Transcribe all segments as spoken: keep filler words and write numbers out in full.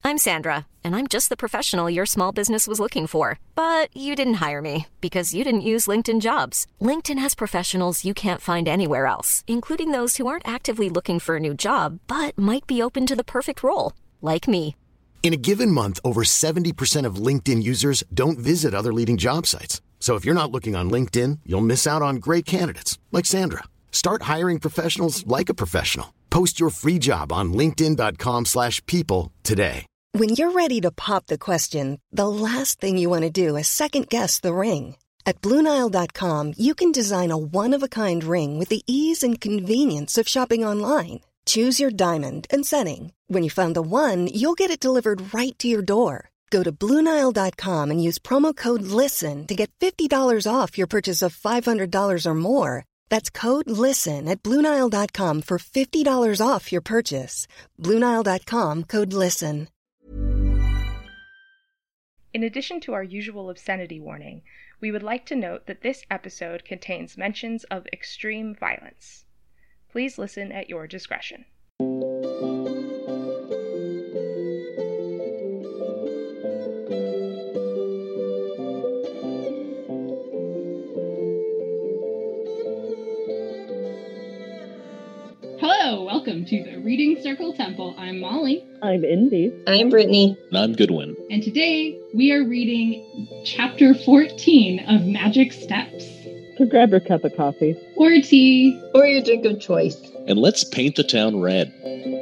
I'm Sandra, and I'm just the professional your small business was looking for. But you didn't hire me because you didn't use LinkedIn Jobs. LinkedIn has professionals you can't find anywhere else, including those who aren't actively looking for a new job, but might be open to the perfect role, like me. In a given month, over seventy percent of LinkedIn users don't visit other leading job sites. So if you're not looking on LinkedIn, you'll miss out on great candidates like Sandra. Start hiring professionals like a professional. Post your free job on linkedin dot com slash people today. When you're ready to pop the question, the last thing you want to do is second-guess the ring. At Blue Nile dot com, you can design a one-of-a-kind ring with the ease and convenience of shopping online. Choose your diamond and setting. When you find the one, you'll get it delivered right to your door. Go to Blue Nile dot com and use promo code LISTEN to get fifty dollars off your purchase of five hundred dollars or more. That's code LISTEN at Blue Nile dot com for fifty dollars off your purchase. Blue Nile dot com, code LISTEN. In addition to our usual obscenity warning, we would like to note that this episode contains mentions of extreme violence. Please listen at your discretion. Hello, welcome to the Reading Circle Temple. I'm Molly. I'm Indy. I'm Brittany. And I'm Goodwin. And today we are reading chapter fourteen of Magic Steps. So grab your cup of coffee. Or tea. Or your drink of choice. And let's paint the town red.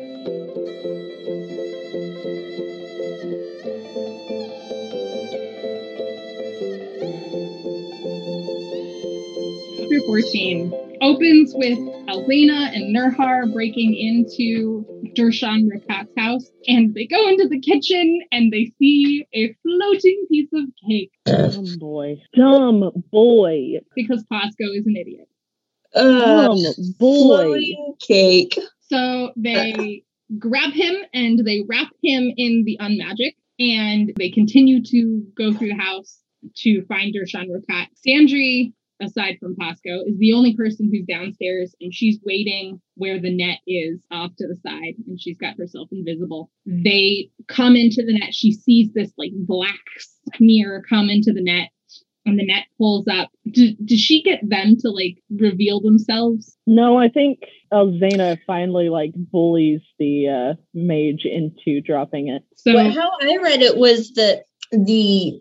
Chapter fourteen opens with Alzena and Nurhar breaking into Dershan Rakat's house, and they go into the kitchen and they see a floating piece of cake. Dumb boy. Dumb boy. Because Pasco is an idiot. Uh, Dumb boy. Floating cake. So they grab him and they wrap him in the unmagic, and they continue to go through the house to find Dershan Rakat. Sandry, aside from Pasco, is the only person who's downstairs, and she's waiting where the net is off to the side, and she's got herself invisible. They come into the net. She sees this like black smear come into the net, and the net pulls up. D- does she get them to like reveal themselves? No, I think Alzena finally like bullies the uh, mage into dropping it. So But how I read it was that the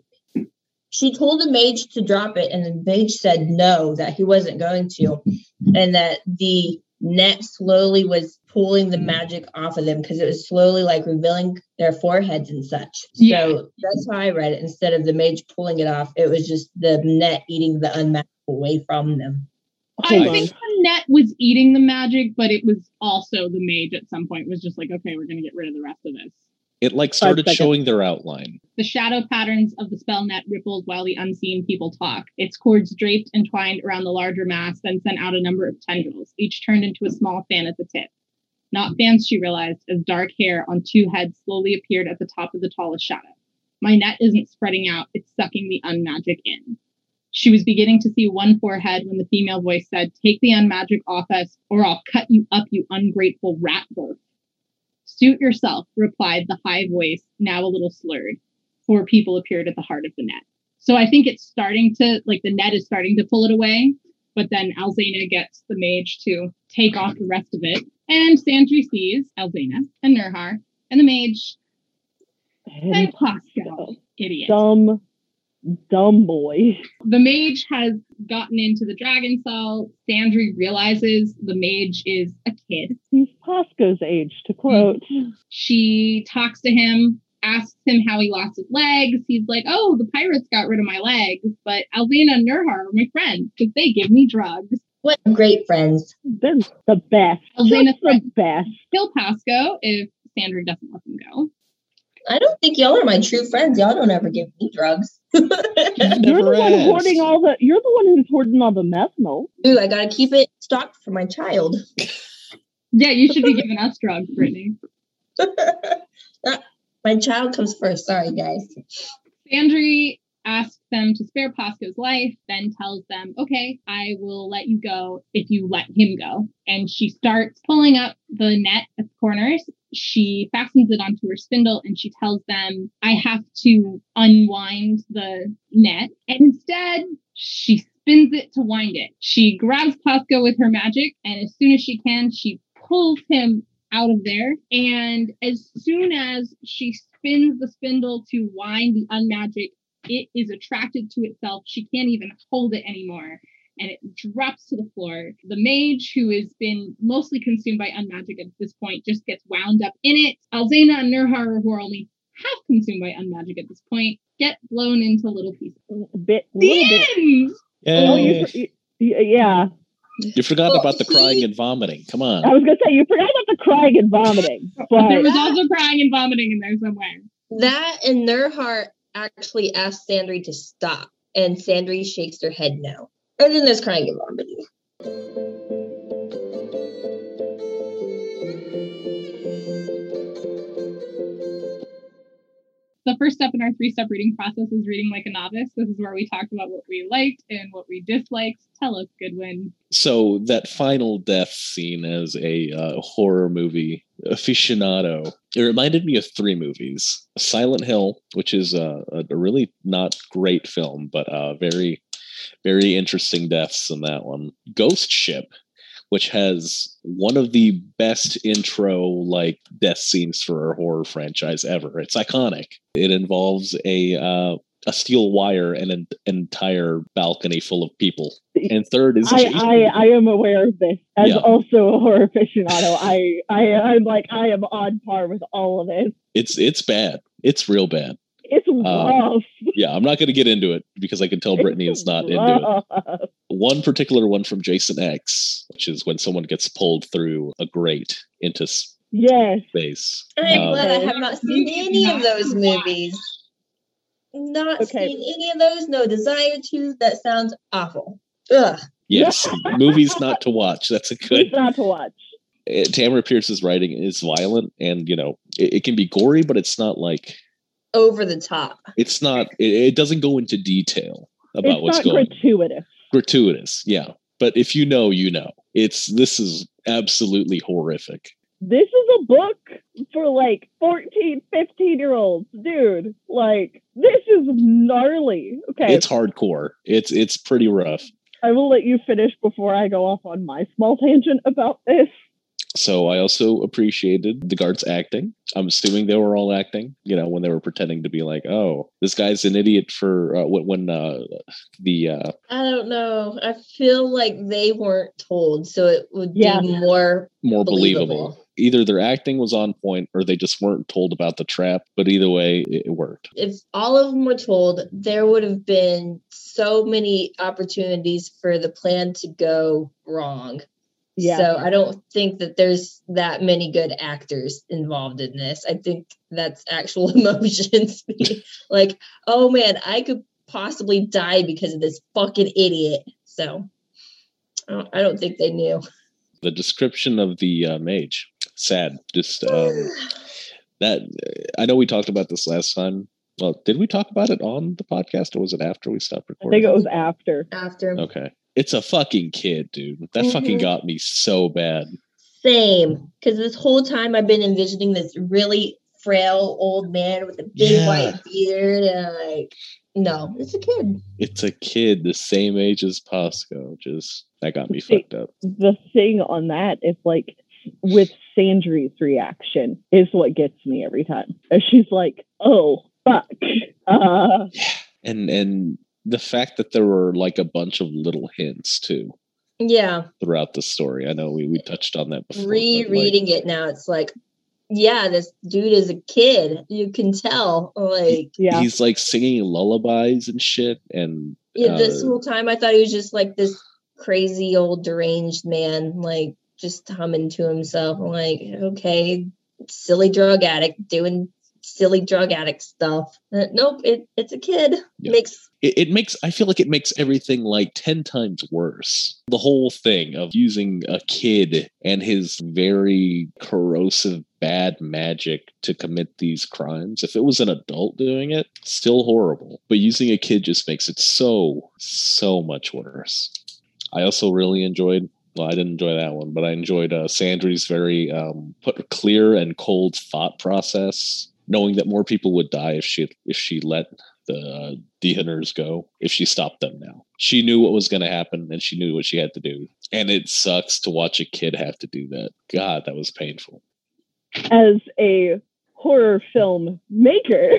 she told the mage to drop it, and the mage said no, that he wasn't going to, and that the net slowly was pulling the magic off of them because it was slowly like revealing their foreheads and such. Yeah. So that's how I read it. Instead of the mage pulling it off, it was just the net eating the unmagic away from them. I Hold think on. the net was eating the magic, but it was also the mage at some point was just like, okay, we're going to get rid of the rest of this. It like started seconds. showing their outline. The shadow patterns of the spell net rippled while the unseen people talk. Its cords draped and twined around the larger mass, then sent out a number of tendrils, each turned into a small fan at the tip. Not fans, she realized, as dark hair on two heads slowly appeared at the top of the tallest shadow. My net isn't spreading out, it's sucking the unmagic in. She was beginning to see one forehead when the female voice said, "Take the unmagic off us, or I'll cut you up, you ungrateful rat birth." "Suit yourself," replied the high voice, now a little slurred. Four people appeared at the heart of the net. So I think it's starting to, like the net is starting to pull it away, but then Alzena gets the mage to take off the rest of it. And Sandry sees Alzena and Nurhar and the mage and, and Pasco. Idiot. Dumb, dumb boy. The mage has gotten into the dragon cell. Sandry realizes the mage is a kid. He's Pasco's age, to quote. She talks to him, asks him how he lost his legs. He's like, "Oh, the pirates got rid of my legs, but Alzena and Nurhar are my friends because they give me drugs." What great friends. They're the best. Alzena Just the best. Kill Pasco if Sandry doesn't let them go. I don't think y'all are my true friends. Y'all don't ever give me drugs. You're the Never one asked. hoarding all the. You're the one who's hoarding all the methanol. Ooh, I gotta keep it stocked for my child. Yeah, you should be giving us drugs, Brittany. My child comes first. Sorry, guys. Sandry asks them to spare Pasco's life, then tells them, "Okay, I will let you go if you let him go." And she starts pulling up the net at the corners, she fastens it onto her spindle and she tells them, I have to unwind the net. And instead, she spins it to wind it. She grabs Pasco with her magic, and as soon as she can, she pulls him out of there. And as soon as she spins the spindle to wind the unmagic, it is attracted to itself. She can't even hold it anymore. And it drops to the floor. The mage, who has been mostly consumed by unmagic at this point, just gets wound up in it. Alzena and Nurhar, who are only half consumed by unmagic at this point, get blown into little pieces. A bit, The little bit. end! Oh, you, Yay. for- you, yeah. You forgot Well, about the he- crying and vomiting. Come on. I was gonna say you forgot about the crying and vomiting, There but was also crying and vomiting in there somewhere. That and Nurhart actually asked Sandry to stop, and Sandry shakes her head no. And then there's crying and vomiting. The first step in our three-step reading process is reading like a novice. This is where we talk about what we liked and what we disliked. Tell us, Goodwin. So that final death scene as a uh, horror movie aficionado, it reminded me of three movies. Silent Hill, which is uh, a, a really not great film, but uh, very, very interesting deaths in that one. Ghost Ship, which has one of the best intro like death scenes for a horror franchise ever. It's iconic. It involves a uh, a steel wire and an entire balcony full of people. And third is I, Jason. I I am aware of this as Yeah. also a horror aficionado. I I I'm like I am on par with all of it. It's it's bad. It's real bad. It's rough. Yeah, I'm not going to get into it because I can tell Brittany is not into it. rough. One particular one from Jason X, which is when someone gets pulled through a grate into Yes. space. I'm Um, glad I have not seen any of those movies. Not Okay. seen any of those. No desire to. That sounds awful. Ugh. Yes, movies not to watch. That's a good. It's not to watch. Uh, Tamara Pierce's writing is violent, and you know it, it can be gory, but it's not like Over the top. it's not. It, it doesn't go into detail about It's what's not going. gratuitous. Gratuitous, yeah. But if you know, you know. It's this is absolutely horrific. This is a book for like fourteen, fifteen year olds, dude. Like, this is gnarly. Okay. It's hardcore. It's it's pretty rough. I will let you finish before I go off on my small tangent about this. So I also appreciated the guards acting. I'm assuming they were all acting, you know, when they were pretending to be like, oh, this guy's an idiot for uh, when, when uh, the uh, I don't know. I feel like they weren't told, so it would Yeah. be more more believable. believable. Either their acting was on point or they just weren't told about the trap. But either way, it, it worked. If all of them were told, there would have been so many opportunities for the plan to go wrong. Yeah. So I don't think that there's that many good actors involved in this. I think that's actual emotions. Like, oh man, I could possibly die because of this fucking idiot. So I don't, I don't think they knew. The description of the uh, mage, sad. Just um, that. I know we talked about this last time. Well, did we talk about it on the podcast, or was it after we stopped I recording? think it was after. After. Okay. It's a fucking kid, dude. That Mhm. fucking got me so bad. Same. Because this whole time I've been envisioning this really frail old man with a big Yeah. white beard. And like, no, it's a kid. It's a kid the same age as Pasco. Just that got me See, fucked up. The thing on that is like with Sandry's reaction is what gets me every time. And she's like, oh, fuck. Uh, And and the fact that there were like a bunch of little hints too Yeah. throughout the story. I know we, we touched on that before. but, like, Rereading it now, it's like, yeah, this dude is a kid. You can tell. Like, yeah. He's like singing lullabies and shit. And yeah, this uh, whole time I thought he was just like this crazy old deranged man, like just humming to himself. I'm like, okay, silly drug addict doing silly drug addict stuff. Uh, nope, it, it's a kid. Yeah. Makes it, it makes I feel like it makes everything like ten times worse. The whole thing of using a kid and his very corrosive bad magic to commit these crimes. If it was an adult doing it, still horrible. But using a kid just makes it so, so much worse. I also really enjoyed Well, I didn't enjoy that one, but I enjoyed uh, Sandry's very um, put clear and cold thought process, knowing that more people would die if she if she let the uh, Dehunters go, if she stopped them now. She knew what was going to happen, and she knew what she had to do. And it sucks to watch a kid have to do that. God, that was painful. As a horror film maker,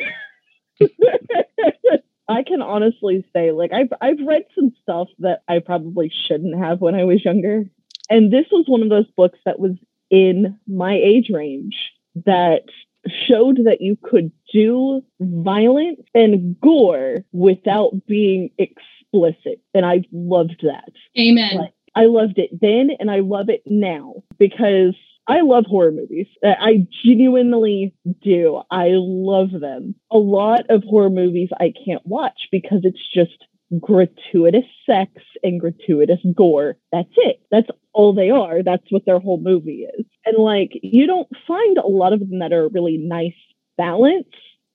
I can honestly say, like, I've I've read some stuff that I probably shouldn't have when I was younger. And this was one of those books that was in my age range that showed that you could do violence and gore without being explicit. And I loved that. Amen. Like, I loved it then, and I love it now because I love horror movies. I genuinely do. I love them. A lot of horror movies I can't watch because it's just gratuitous sex and gratuitous gore. That's it. That's all they are. That's what their whole movie is. And like, you don't find a lot of them that are a really nice balance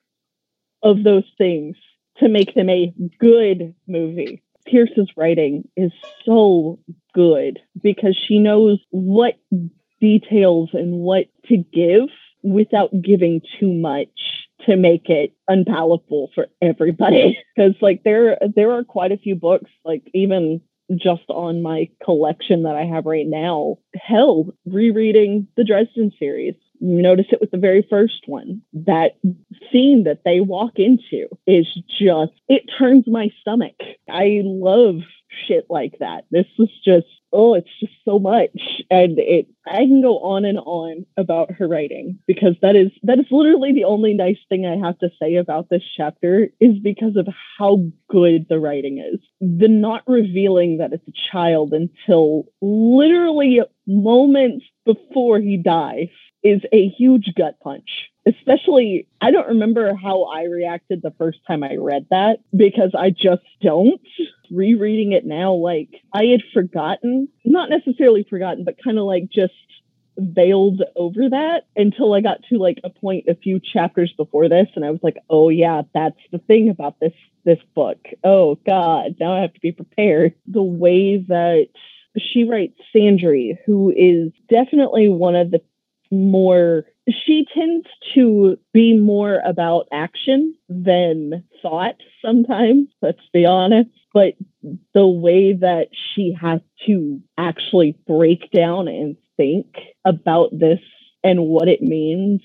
of those things to make them a good movie. Pierce's writing is so good because she knows what details and what to give without giving too much to make it unpalatable for everybody. Because like there there are quite a few books, like even just on my collection that I have right now, hell, rereading the Dresden series. You notice it with the very first one. That scene that they walk into is just, it turns my stomach. I love shit like that. This was just, oh, it's just so much. And it, I can go on and on about her writing because that is, that is literally the only nice thing I have to say about this chapter is because of how good the writing is. The not revealing that it's a child until literally moments before he dies is a huge gut punch. Especially, I don't remember how I reacted the first time I read that because I just don't. Rereading it now, like, I had forgotten, not necessarily forgotten, but kind of like just veiled over that until I got to like a point a few chapters before this, and I was like, oh yeah, that's the thing about this this book. Oh God, now I have to be prepared. The way that she writes Sandry, who is definitely one of the more, she tends to be more about action than thought sometimes, let's be honest. But the way that she has to actually break down and think about this and what it means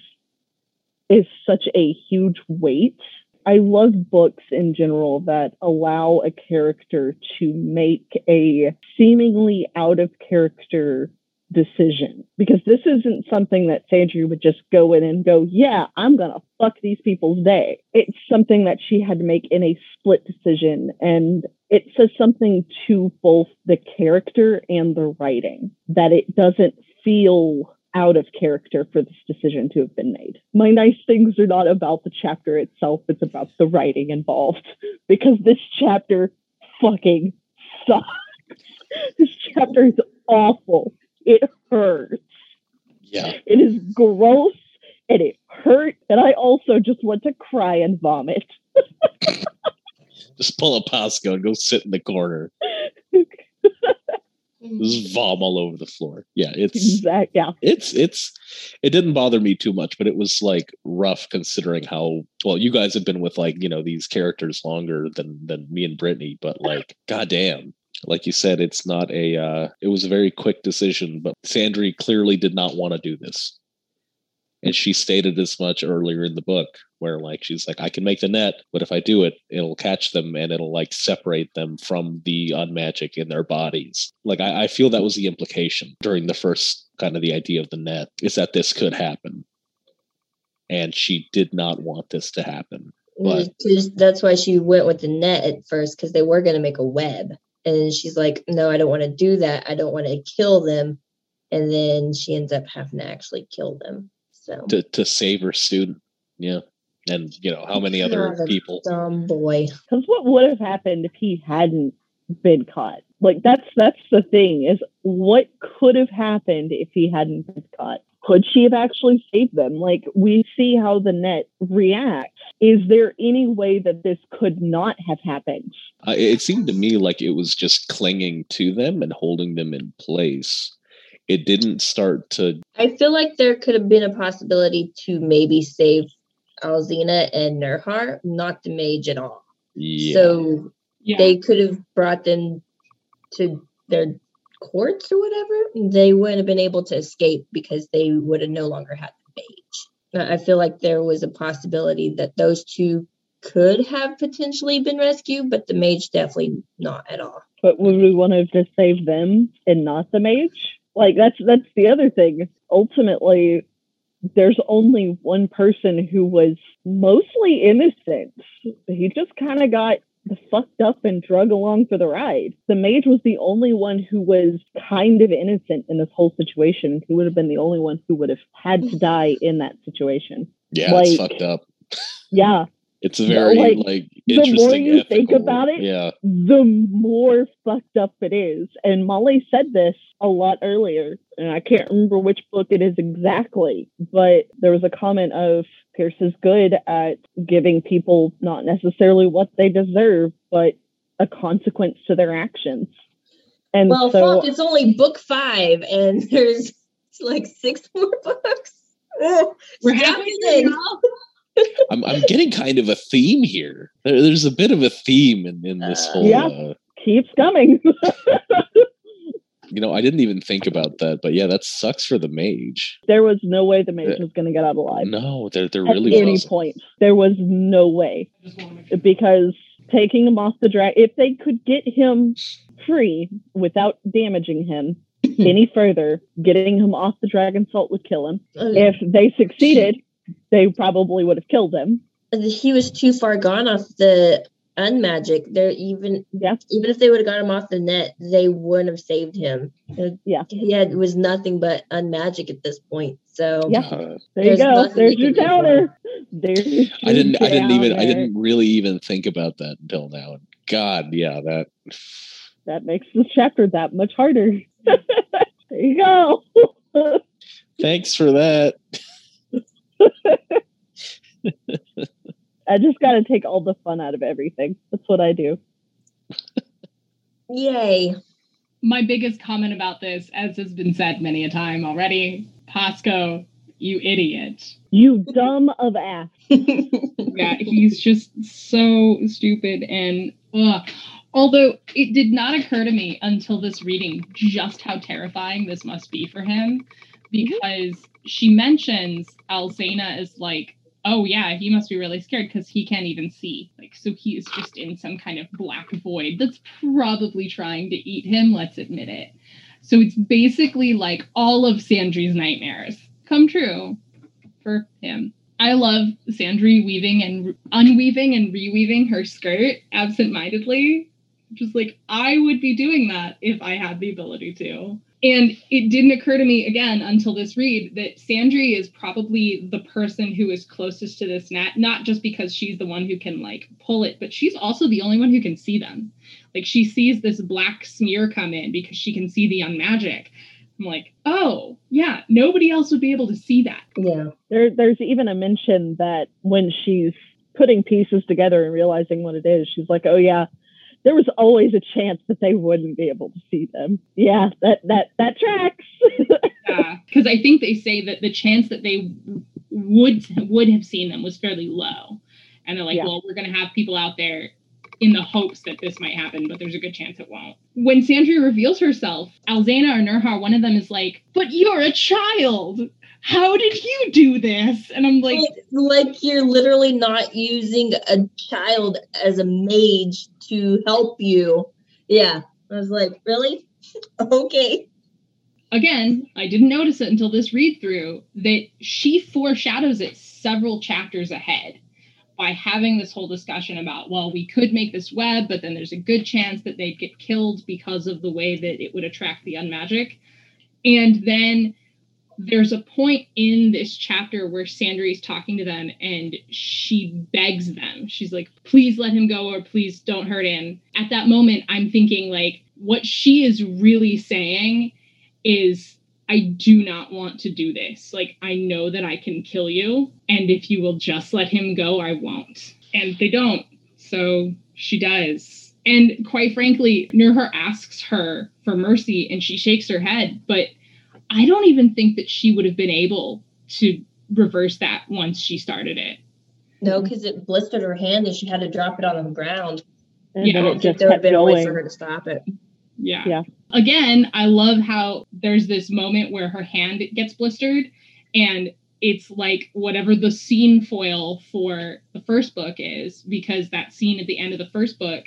is such a huge weight. I love books in general that allow a character to make a seemingly out of character decision, because this isn't something that Sandry would just go in and go, yeah, I'm gonna fuck these people's day. It's something that she had to make in a split decision, and it says something to both the character and the writing that it doesn't feel out of character for this decision to have been made. My nice things are not about the chapter itself, it's about the writing involved, because this chapter fucking sucks. This chapter is awful. It hurts. Yeah. It is gross and it hurt. And I also just want to cry and vomit. Just pull a Pasco and go sit in the corner. Just vom all over the floor. Yeah, it's exact, yeah. It's it's it didn't bother me too much, but it was like rough considering how well you guys have been with like, you know, these characters longer than than me and Brittany, but like goddamn. Like you said, it's not a, uh, it was a very quick decision, but Sandry clearly did not want to do this. And she stated as much earlier in the book, where like, she's like, I can make the net, but if I do it, it'll catch them and it'll like separate them from the unmagic in their bodies. Like, I, I feel that was the implication during the first kind of the idea of the net, is that this could happen. And she did not want this to happen. But that's why she went with the net at first, because they were going to make a web. And she's like, no, I don't want to do that. I don't want to kill them. And then she ends up having to actually kill them. So to, to save her student. Yeah. And, you know, how many other God, people? Dumb boy. Because what would have happened if he hadn't been caught? Like, that's that's the thing, is what could have happened if he hadn't been caught? Could she have actually saved them? Like, we see how the net reacts Is there any way that this could not have happened? Uh, it seemed to me like it was just clinging to them and holding them in place. It didn't start to... I feel like there could have been a possibility to maybe save Alzina and Nerhar, not the mage at all. Yeah. So Yeah. they could have brought them to their courts or whatever. They wouldn't have been able to escape because they would have no longer had the mage. I feel like there was a possibility that those two could have potentially been rescued, but the mage definitely not at all. But would we want to just save them and not the mage? Like, that's that's the other thing. Ultimately, there's only one person who was mostly innocent. He just kind of got fucked up and drug along for the ride. The mage was the only one who was kind of innocent in this whole situation. He would have been the only one who would have had to die in that situation. Yeah, like, it's fucked up. Yeah. It's a very, like, like, the interesting more you ethical, think about it, yeah. the more fucked up it is. And Molly said this a lot earlier, and I can't remember which book it is exactly, but there was a comment of Pierce is good at giving people not necessarily what they deserve, but a consequence to their actions. And well, so, fuck, it's only book five, and there's like six more books. We're halfway through, y'all. I'm I'm getting kind of a theme here. There, there's a bit of a theme in, in this Uh, whole... yeah. Uh, keeps coming. you know, I didn't even think about that, but yeah, that sucks for the mage. There was no way the mage Yeah. was going to get out alive. No, there, there At really any wasn't. point. There was no way. Because taking him off the drag, if they could get him free without damaging him any further, getting him off the dragon salt would kill him. Okay. If they succeeded, they probably would have killed him. He was too far gone off the unmagic. There, even Yeah. even if they would have got him off the net, they wouldn't have saved him. Yeah. He had was nothing but unmagic at this point. So Yeah. Uh, There you There's go. nothing There's they your can do for counter. There's your I didn't I didn't even I counter. didn't really even think about that until now. God, yeah, that That makes this chapter that much harder. There you go. thanks for that. I just got to take all the fun out of everything. That's what I do. yay. My biggest comment about this, as has been said many a time already, Pasco, you idiot. You dumb of ass. Yeah, he's just so stupid. And ugh. Although it did not occur to me until this reading just how terrifying this must be for him, because she mentions Alzena as like, oh yeah, he must be really scared because he can't even see. Like, so he is just in some kind of black void that's probably trying to eat him, let's admit it. So it's basically like all of Sandry's nightmares come true for him. I love Sandry weaving and unweaving and reweaving her skirt absentmindedly. Just like, I would be doing that if I had the ability to. And it didn't occur to me again until this read that Sandry is probably the person who is closest to this net, not just because she's the one who can like pull it, but she's also the only one who can see them. Like, she sees this black smear come in because she can see the unmagic. I'm like, oh, yeah, nobody else would be able to see that. Yeah. There, there's even a mention that when she's putting pieces together and realizing what it is, she's like, oh yeah, there was always a chance that they wouldn't be able to see them. Yeah, that that that tracks. Yeah, because I think they say that the chance that they would would have seen them was fairly low. And they're like, Yeah. well, we're going to have people out there in the hopes that this might happen, but there's a good chance it won't. When Sandry reveals herself, Alzena or Nerhar, one of them is like, but you're a child. How did you do this? And I'm like, Like, like you're literally not using a child as a mage to help you. Yeah. I was like, really? Okay. again, I didn't notice it until this read through that she foreshadows it several chapters ahead by having this whole discussion about, well, we could make this web, but then there's a good chance that they'd get killed because of the way that it would attract the unmagic. And then there's a point in this chapter where Sandry is talking to them and she begs them. She's like, please let him go, or please don't hurt him. At that moment, I'm thinking, like, what she is really saying is I do not want to do this. Like, I know that I can kill you. And if you will just let him go, I won't. And they don't. So she does. And quite frankly, Nurha asks her for mercy and she shakes her head. But I don't even think that she would have been able to reverse that once she started it. No, because it blistered her hand and she had to drop it on the ground. And Yeah, then I it don't just There would kept have been a way going. for her to stop it. Yeah. Yeah. Again, I love how there's this moment where her hand gets blistered and it's like whatever the scene foil for the first book is, because that scene at the end of the first book,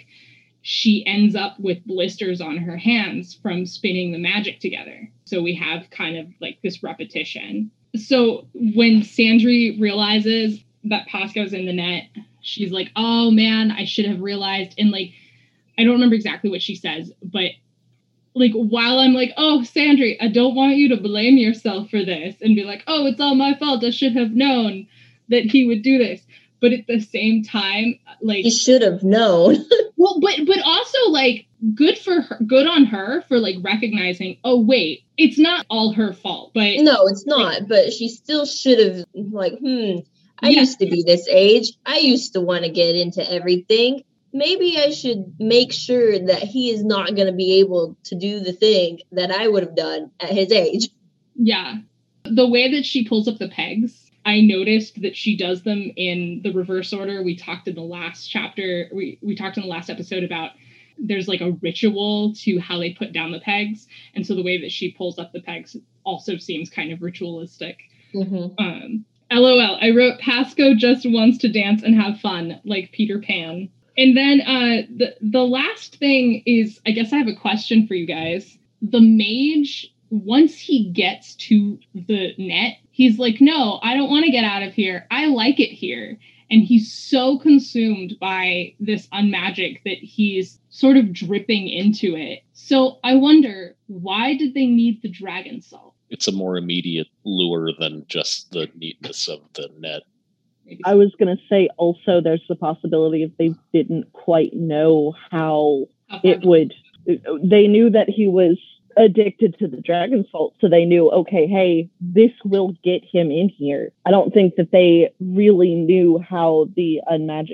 she ends up with blisters on her hands from spinning the magic together. So we have kind of like this repetition. So when Sandry realizes that Pasco's in the net, she's like, oh man, I should have realized. And like, I don't remember exactly what she says, but like, while I'm like, oh, Sandry, I don't want you to blame yourself for this and be like, oh, it's all my fault. I should have known that he would do this. But at the same time, like, He should have known. well, but but also like good for her, good on her for like recognizing, oh, wait, it's not all her fault. But No, it's not. But she still should have, like, hmm, I Yeah. used to be this age. I used to want to get into everything. Maybe I should make sure that he is not going to be able to do the thing that I would have done at his age. yeah, the way that she pulls up the pegs, I noticed that she does them in the reverse order. We talked in the last chapter, we, we talked in the last episode about there's like a ritual to how they put down the pegs. And so the way that she pulls up the pegs also seems kind of ritualistic. Mm-hmm. Um, LOL, I wrote Pasco just wants to dance and have fun, like Peter Pan. And then uh, the, the last thing is, I guess I have a question for you guys. The mage, once he gets to the net, he's like, no, I don't want to get out of here. I like it here. And he's so consumed by this unmagic that he's sort of dripping into it. So I wonder, why did they need the dragon salt? It's a more immediate lure than just the neatness of the net. Maybe I was going to say also there's the possibility if they didn't quite know how how far- it would, they knew that he was addicted to the dragon salt. So they knew, okay, hey, this will get him in here. I don't think that they really knew how the unmagic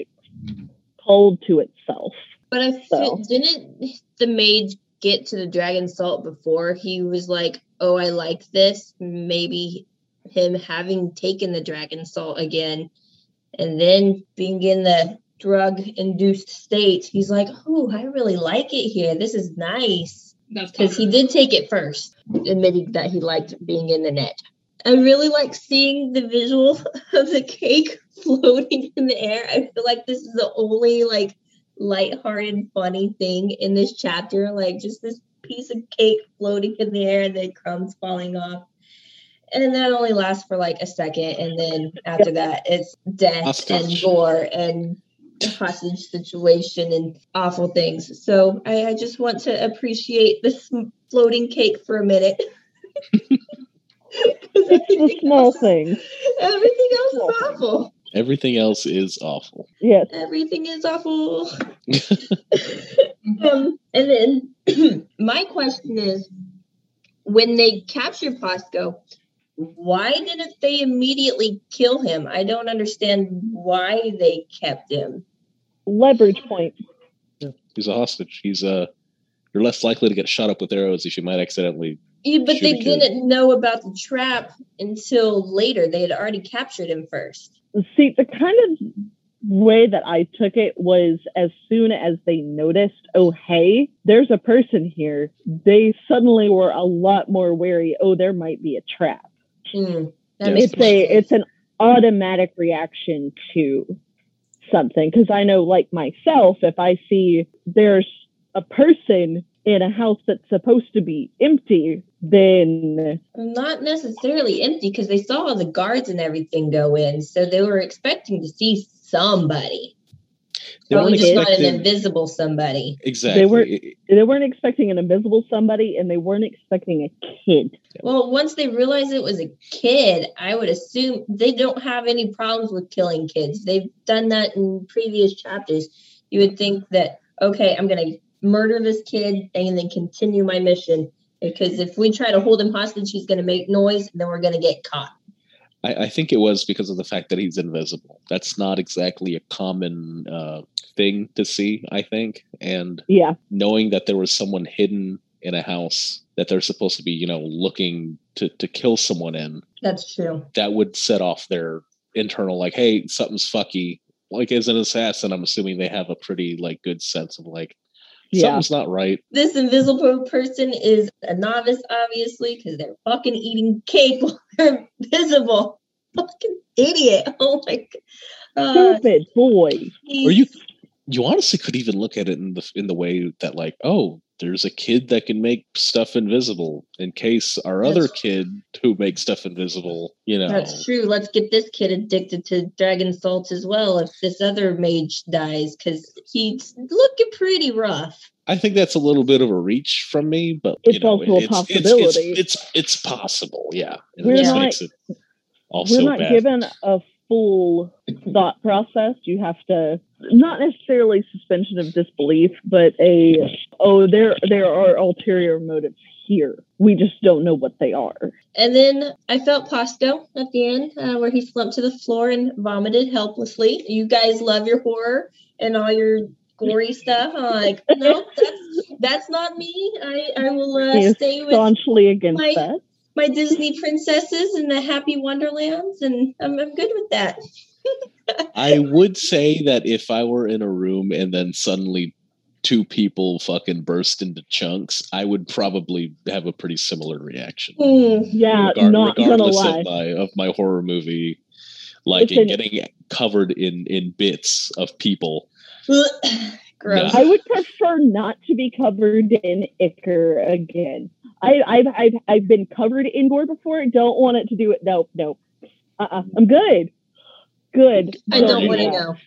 pulled to itself. But I So. feel, didn't the mage get to the dragon salt before he was like, oh, I like this? Maybe him having taken the dragon salt again and then being in the drug-induced state, he's like, oh, I really like it here. This is nice. That's Because he did take it first, admitting that he liked being in the net. I really like seeing the visual of the cake floating in the air. I feel like this is the only like lighthearted, funny thing in this chapter. Like just this piece of cake floating in the air and then crumbs falling off. And that only lasts for like a second. And then after that, it's death Hostage. and gore and hostage situation and awful things. So I, I just want to appreciate this floating cake for a minute. It's the small things. Everything else is awful. Everything else is awful. Yes. Everything is awful. um, and then my question is, when they captured Pasco, why didn't they immediately kill him? I don't understand why they kept him. Leverage point. He's a hostage. He's uh, you're less likely to get shot up with arrows if you might accidentally. Yeah, but Shoot they a kid. didn't know about the trap until later. They had already captured him first. See, the kind of way that I took it was as soon as they noticed, oh, hey, there's a person here, they suddenly were a lot more wary, oh, there might be a trap. Mm, that Yeah. makes It's more a sense. it's an automatic reaction to something. Because I know, like myself, if I see there's a person in a house that's supposed to be empty, then Not necessarily empty because they saw all the guards and everything go in. So they were expecting to see somebody. They Probably weren't just not an expecting- invisible somebody. Exactly. They were- they weren't expecting an invisible somebody, and they weren't expecting a kid. Well, once they realized it was a kid, I would assume they don't have any problems with killing kids. They've done that in previous chapters. You would think that, okay, I'm going to murder this kid and then continue my mission. Because if we try to hold him hostage, he's going to make noise, and then we're going to get caught. I, I think it was because of the fact that he's invisible. That's not exactly a common uh, thing to see, I think. And yeah, knowing that there was someone hidden in a house that they're supposed to be, you know, looking to, to kill someone in. That's true. That would set off their internal, like, hey, something's fucky. Like, as an assassin, I'm assuming they have a pretty, like, good sense of, like, yeah. something's not right. This invisible person is a novice, obviously, because they're fucking eating cake while they're invisible. Fucking idiot. Oh my god. Stupid uh, boy. Or you you honestly could even look at it in the in the way that, like, oh, there's a kid that can make stuff invisible in case our that's, other kid who makes stuff invisible, you know. That's true. Let's get this kid addicted to dragon salt as well if this other mage dies, because he's looking pretty rough. I think that's a little bit of a reach from me, but it's you know, also it's, a possibility. It's, it's, it's, it's possible, yeah. And we're it not, makes it also we're not bad. given a full thought process. You have to, not necessarily suspension of disbelief, but a, oh, there there are ulterior motives here. We just don't know what they are. And then I felt Pasco at the end, uh, where he slumped to the floor and vomited helplessly. You guys love your horror and all your gory stuff. I'm like, no, that's, that's not me. I, I will uh, stay with staunchly against my, that. my Disney princesses and the happy wonderlands, and I'm, I'm good with that. I would say that if I were in a room and then suddenly two people fucking burst into chunks, I would probably have a pretty similar reaction. Mm, yeah, Regard, not regardless gonna lie. of my of my horror movie, like in getting covered in in bits of people. Gross. I would prefer not to be covered in ichor again. I, I've I've I've been covered in gore before. Don't want it to do it. Nope, nope. Uh-uh. I'm good. Good. I don't want to know.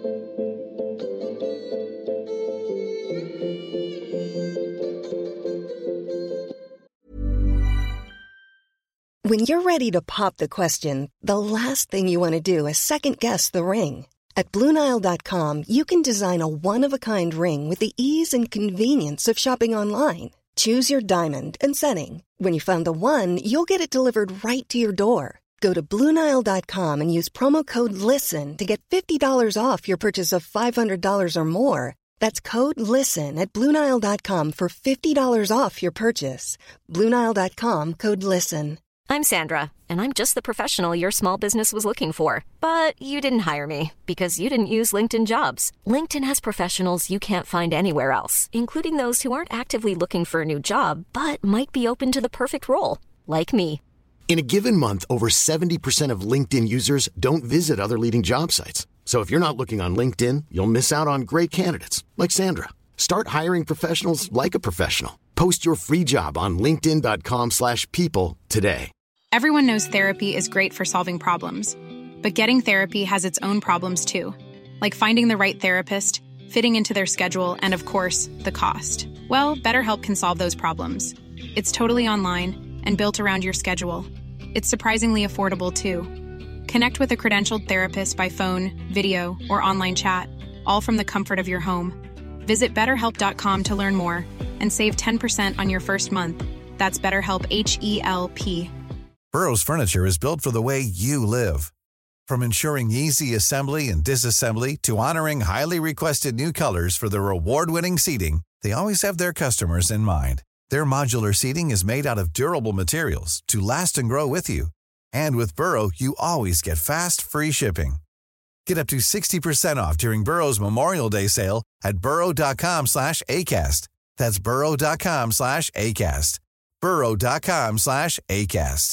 When you're ready to pop the question, the last thing you want to do is second guess the ring. At Blue Nile dot com, you can design a one-of-a-kind ring with the ease and convenience of shopping online. Choose your diamond and setting. When you find the one, you'll get it delivered right to your door. Go to Blue Nile dot com and use promo code LISTEN to get fifty dollars off your purchase of five hundred dollars or more. That's code LISTEN at Blue Nile dot com for fifty dollars off your purchase. Blue Nile dot com, code LISTEN. I'm Sandra, and I'm just the professional your small business was looking for. But you didn't hire me because you didn't use LinkedIn Jobs. LinkedIn has professionals you can't find anywhere else, including those who aren't actively looking for a new job, but might be open to the perfect role, like me. In a given month, over seventy percent of LinkedIn users don't visit other leading job sites. So if you're not looking on LinkedIn, you'll miss out on great candidates like Sandra. Start hiring professionals like a professional. Post your free job on linkedin dot com slash people today. Everyone knows therapy is great for solving problems, but getting therapy has its own problems too, like finding the right therapist, fitting into their schedule, and of course, the cost. Well, BetterHelp can solve those problems. It's totally online and built around your schedule. It's surprisingly affordable too. Connect with a credentialed therapist by phone, video, or online chat, all from the comfort of your home. Visit better help dot com to learn more and save ten percent on your first month. That's BetterHelp, H E L P. Burrow's furniture is built for the way you live. From ensuring easy assembly and disassembly to honoring highly requested new colors for their award-winning seating, they always have their customers in mind. Their modular seating is made out of durable materials to last and grow with you. And with Burrow, you always get fast, free shipping. Get up to sixty percent off during Burrow's Memorial Day sale at burrow dot com slash ACAST. That's burrow dot com slash ACAST. burrow dot com slash ACAST.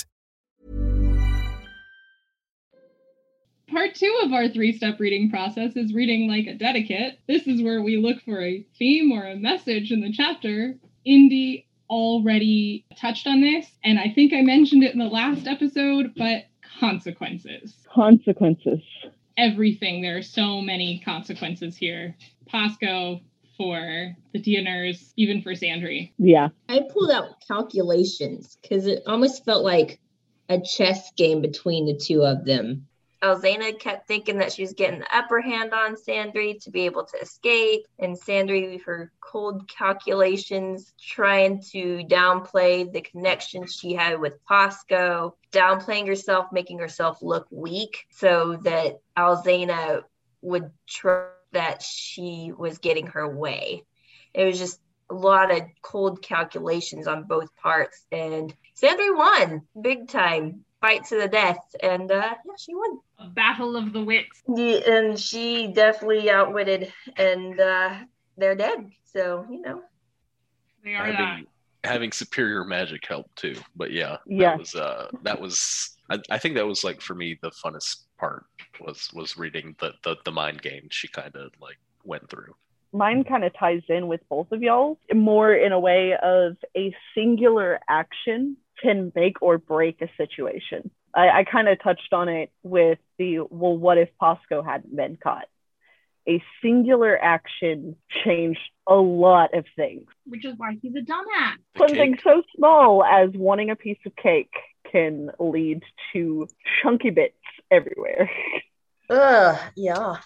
Part two of our three-step reading process is reading like a dedicate. This is where we look for a theme or a message in the chapter. Indy already touched on this, and I think I mentioned it in the last episode, but consequences. Consequences. Everything. There are so many consequences here. Pasco, for the D N Rs, even for Sandry. Yeah. I pulled out calculations because it almost felt like a chess game between the two of them. Elzana kept thinking that she was getting the upper hand on Sandry to be able to escape. And Sandry, with her cold calculations, trying to downplay the connection she had with Posco, downplaying herself, making herself look weak so that Elzana would trust that she was getting her way. It was just a lot of cold calculations on both parts. And Sandry won big time. Fight to the death, and uh, yeah, she won. A battle of the wits. Yeah, and she definitely outwitted, and uh, they're dead. So you know, they are having, that. having superior magic helped too. But yeah, yeah, that was uh, that was. I, I think that was like for me the funnest part was was reading the the, the mind game she kind of like went through. Mine kind of ties in with both of y'all more in a way of a singular action can make or break a situation. I, I kind of touched on it with the, well, what if Posco hadn't been caught? A singular action changed a lot of things. Which is why he's a dumbass. Something so small as wanting a piece of cake can lead to chunky bits everywhere. Ugh, yeah.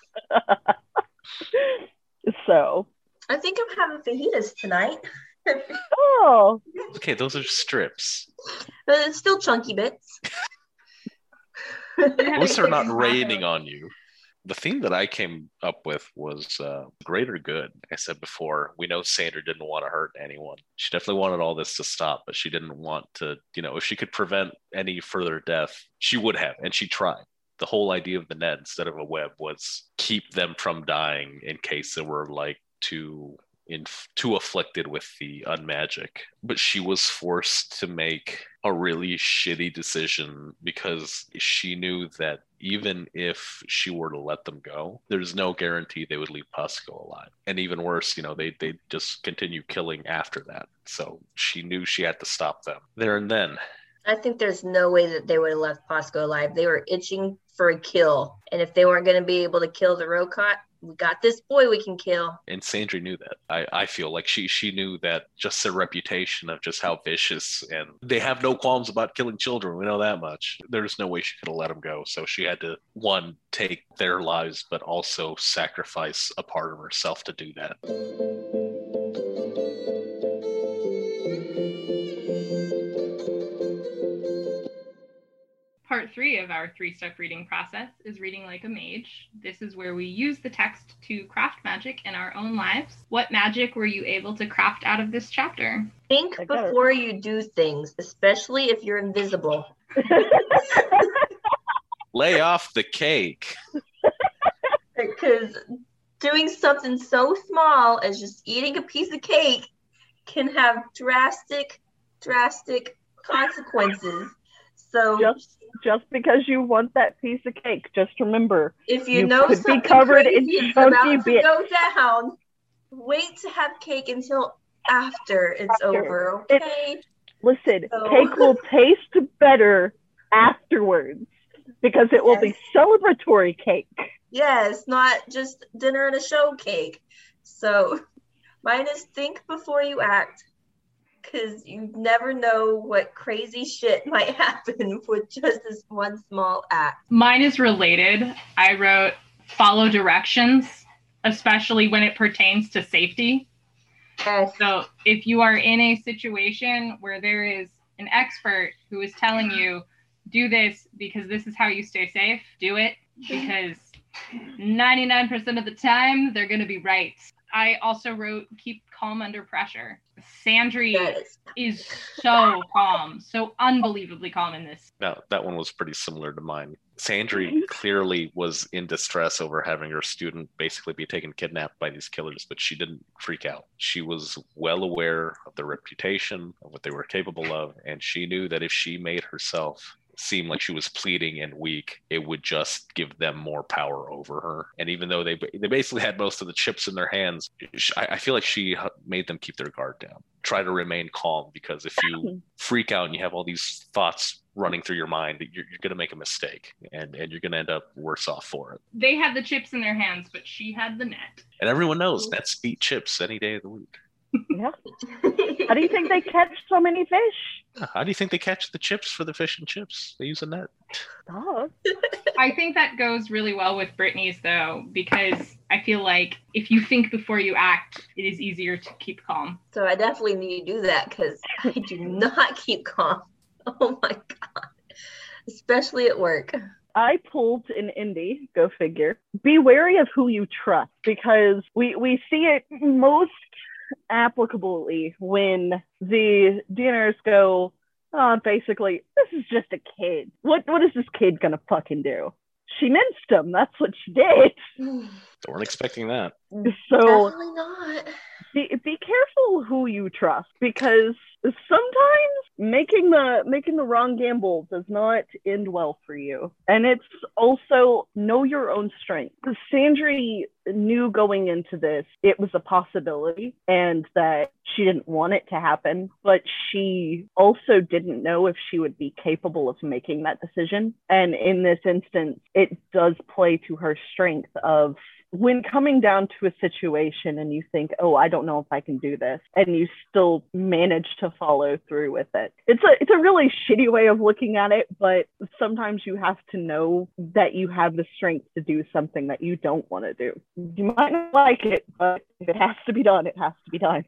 So. I think I'm having fajitas tonight. Oh. Okay, those are strips. But it's still chunky bits. At least they're not raining on you. The theme that I came up with was uh, greater good. Like I said before, we know Sandra didn't want to hurt anyone. She definitely wanted all this to stop, but she didn't want to, you know, if she could prevent any further death, she would have, and she tried. The whole idea of the net instead of a web was keep them from dying in case they were like too in too afflicted with the unmagic. But she was forced to make a really shitty decision because she knew that even if she were to let them go, there's no guarantee they would leave Posco alive. And even worse, you know, they they just continue killing after that. So she knew she had to stop them there and then. I think there's no way that they would have left Posco alive. They were itching for a kill. And if they weren't going to be able to kill the Rocot, we got this boy we can kill. And Sandry knew that. I, I feel like she she knew that just their reputation of just how vicious, and they have no qualms about killing children. We know that much. There's no way she could have let them go. So she had to, one, take their lives, but also sacrifice a part of herself to do that. Part three of our three-step reading process is reading like a mage. This is where we use the text to craft magic in our own lives. What magic were you able to craft out of this chapter? Think before you do things, especially if you're invisible. Lay off the cake. Because doing something so small as just eating a piece of cake can have drastic, drastic consequences. So just just because you want that piece of cake, just remember, if you, you know could something be covered crazy in is about chunky to bits. go down, wait to have cake until after it's after. over, okay? It, listen, so. Cake will taste better afterwards because it will yes. be celebratory cake. Yes, not just dinner and a show cake. So mine is think before you act. Because you never know what crazy shit might happen with just this one small act. Mine is related. I wrote follow directions, especially when it pertains to safety. Yes. So if you are in a situation where there is an expert who is telling you, do this because this is how you stay safe, do it. Because ninety-nine percent of the time, they're going to be right. I also wrote keep calm under pressure. Sandry yes. is so calm, so unbelievably calm in this. Now, that one was pretty similar to mine. Sandry clearly was in distress over having her student basically be taken kidnapped by these killers, but she didn't freak out. She was well aware of their reputation, of what they were capable of, and she knew that if she made herself seem like she was pleading and weak, it would just give them more power over her. And even though they they basically had most of the chips in their hands, I, I feel like she made them keep their guard down. Try to remain calm, because if you freak out and you have all these thoughts running through your mind, you're, you're going to make a mistake, and, and you're going to end up worse off for it. They had the chips in their hands, but she had the net. And everyone knows nets beat chips any day of the week. Yeah. How do you think they catch so many fish? How do you think they catch the chips for the fish and chips? They use a net. Stop. I think that goes really well with Brittany's, though, because I feel like if you think before you act, it is easier to keep calm. So I definitely need to do that because I do not keep calm. Oh my God. Especially at work. I pulled an indie, go figure. Be wary of who you trust, because we, we see it most applicably when the D N Rs go, oh, basically, this is just a kid. What What is this kid gonna fucking do? She minced him. That's what she did. Weren't expecting that. So Definitely not. Be, be careful who you trust, because sometimes making the making the wrong gamble does not end well for you. And it's also know your own strength. Sandry knew going into this it was a possibility and that she didn't want it to happen, but she also didn't know if she would be capable of making that decision. And in this instance, it does play to her strength of when coming down to a situation and you think, oh, I don't know if I can do this, and you still manage to follow through with it. It's a it's a really shitty way of looking at it, but sometimes you have to know that you have the strength to do something that you don't want to do. You might not like it, but if it has to be done, it has to be done.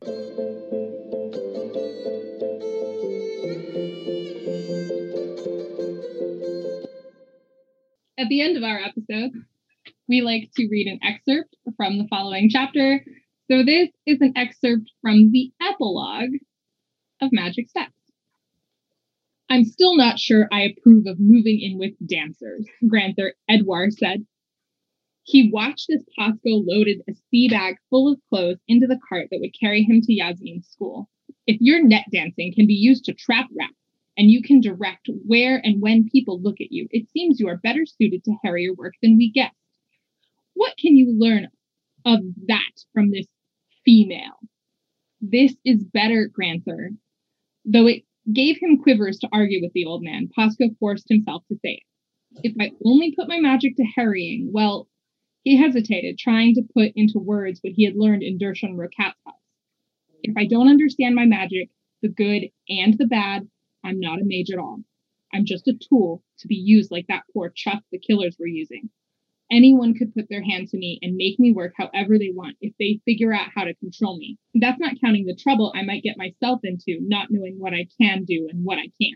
At the end of our episode, we like to read an excerpt from the following chapter. So this is an excerpt from the epilogue of Magic Steps. I'm still not sure I approve of moving in with dancers, Granther Edouard said. He watched as Pasco loaded a sea bag full of clothes into the cart that would carry him to Yasmin's school. If your net dancing can be used to trap rats, and you can direct where and when people look at you, it seems you are better suited to harrier work than we guessed. What can you learn of that from this female? This is better, Granther. Though it gave him quivers to argue with the old man, Pasco forced himself to say it. If I only put my magic to harrying, well, he hesitated, trying to put into words what he had learned in Dershon Rocat's house. If I don't understand my magic, the good and the bad, I'm not a mage at all. I'm just a tool to be used like that poor chuff the killers were using. Anyone could put their hand to me and make me work however they want if they figure out how to control me. That's not counting the trouble I might get myself into not knowing what I can do and what I can't.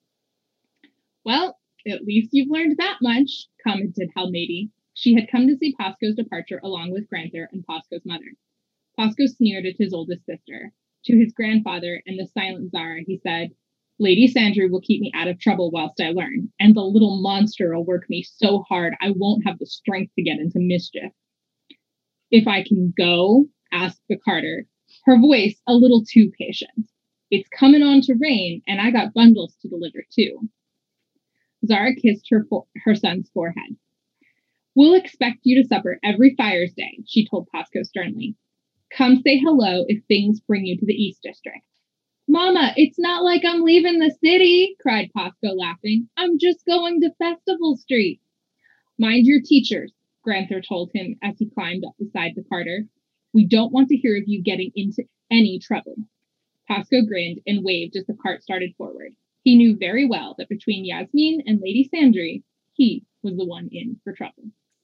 Well, at least you've learned that much, commented Halmady. She had come to see Pasco's departure along with Granther and Pasco's mother. Pasco sneered at his oldest sister. To his grandfather and the silent Zara, he said, Lady Sandry will keep me out of trouble whilst I learn, and the little monster will work me so hard I won't have the strength to get into mischief. If I can go, asked the carter, her voice a little too patient. It's coming on to rain, and I got bundles to deliver too. Zara kissed her fo- her son's forehead. We'll expect you to supper every Fire's Day, she told Pasco sternly. Come say hello if things bring you to the East District. Mama, it's not like I'm leaving the city, cried Pasco, laughing. I'm just going to Festival Street. Mind your teachers, Granther told him as he climbed up beside the carter. We don't want to hear of you getting into any trouble. Pasco grinned and waved as the cart started forward. He knew very well that between Yasmin and Lady Sandry, he was the one in for trouble.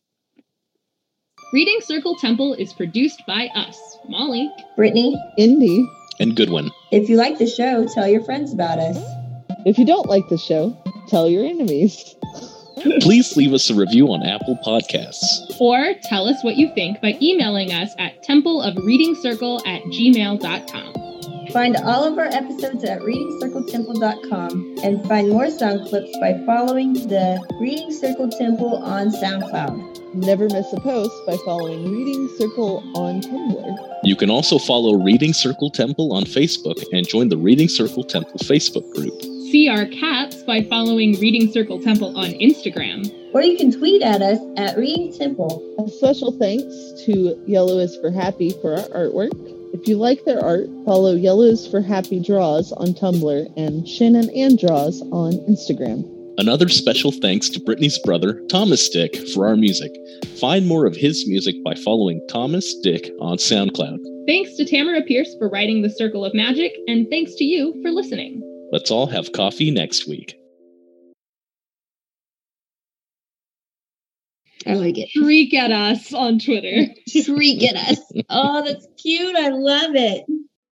Reading Circle Temple is produced by us, Molly, Brittany, Indy, and Goodwin. if you like the show, tell your friends about us. If you don't like the show, tell your enemies. Please leave us a review on Apple Podcasts. or tell us what you think by emailing us at templeofreadingcircle at gmail dot com. Find all of our episodes at reading circle temple dot com and find more sound clips by following the Reading Circle Temple on SoundCloud. Never miss a post by following Reading Circle on Tumblr. You can also follow Reading Circle Temple on Facebook and join the Reading Circle Temple Facebook group. See our cats by following Reading Circle Temple on Instagram. Or you can tweet at us at Reading Temple. A special thanks to Yellow is for Happy for our artwork. If you like their art, follow Yellow is for Happy Draws on Tumblr and Shannon and Draws on Instagram. Another special thanks to Brittany's brother, Thomas Dick, for our music. Find more of his music by following Thomas Dick on SoundCloud. Thanks to Tamara Pierce for writing The Circle of Magic, and thanks to you for listening. Let's all have coffee next week. I like it. Shriek at us on Twitter. Shriek at us. Oh, that's cute. I love it.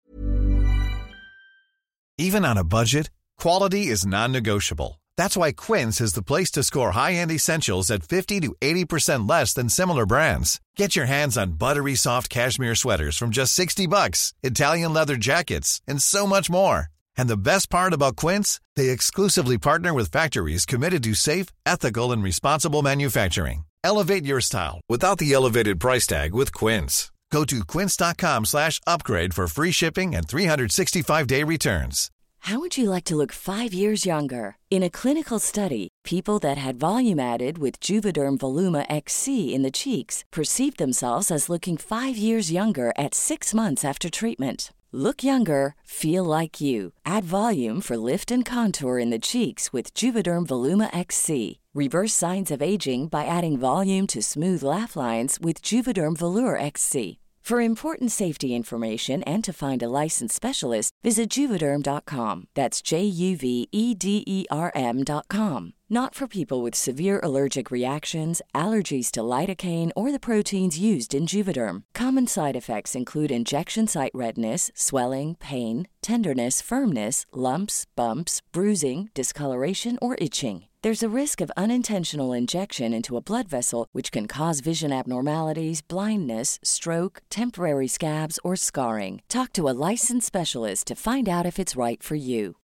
Even on a budget, quality is non-negotiable. That's why Quince is the place to score high-end essentials at fifty to eighty percent less than similar brands. Get your hands on buttery soft cashmere sweaters from just sixty bucks, Italian leather jackets, and so much more. And the best part about Quince, they exclusively partner with factories committed to safe, ethical, and responsible manufacturing. Elevate your style without the elevated price tag with Quince. Go to quince.com slash upgrade for free shipping and three sixty-five day returns. How would you like to look five years younger? In a clinical study, people that had volume added with Juvederm Voluma X C in the cheeks perceived themselves as looking five years younger at six months after treatment. Look younger, feel like you. Add volume for lift and contour in the cheeks with Juvederm Voluma X C. Reverse signs of aging by adding volume to smooth laugh lines with Juvederm Volure X C. For important safety information and to find a licensed specialist, visit Juvederm dot com. That's J U V E D E R M dot com. Not for people with severe allergic reactions, allergies to lidocaine, or the proteins used in Juvederm. Common side effects include injection site redness, swelling, pain, tenderness, firmness, lumps, bumps, bruising, discoloration, or itching. There's a risk of unintentional injection into a blood vessel, which can cause vision abnormalities, blindness, stroke, temporary scabs, or scarring. Talk to a licensed specialist to find out if it's right for you.